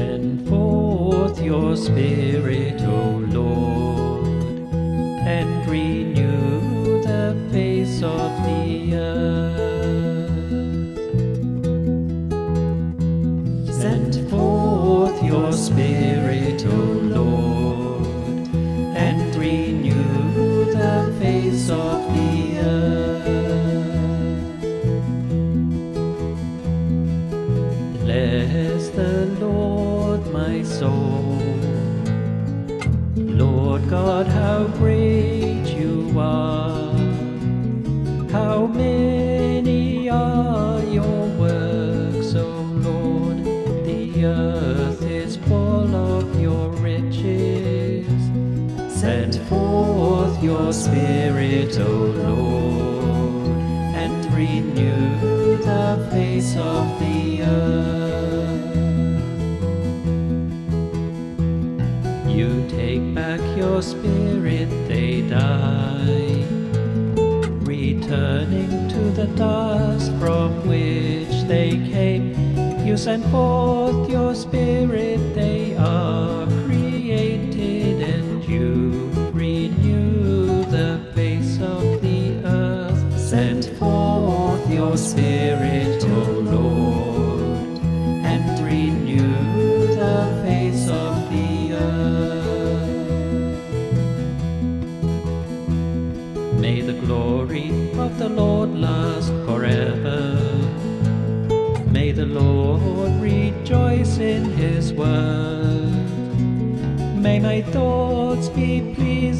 Send forth your Spirit, O Lord, and renew the face of the earth. Send forth your Spirit, O Lord, and renew the face of the earth. Bless the Lord, my soul. Lord God, how great you are! How many are your works, O Lord? The earth is full of your riches. Send forth your Spirit, O Lord, and renew the face of the earth. You take back your spirit, they die, returning to the dust from which they came. You send forth your Spirit, they are created, and you renew the face of the earth. Send forth your Spirit, O Lord, and renew the face of the earth. May the glory of the Lord last forever. May the Lord rejoice in His word. May my thoughts be pleased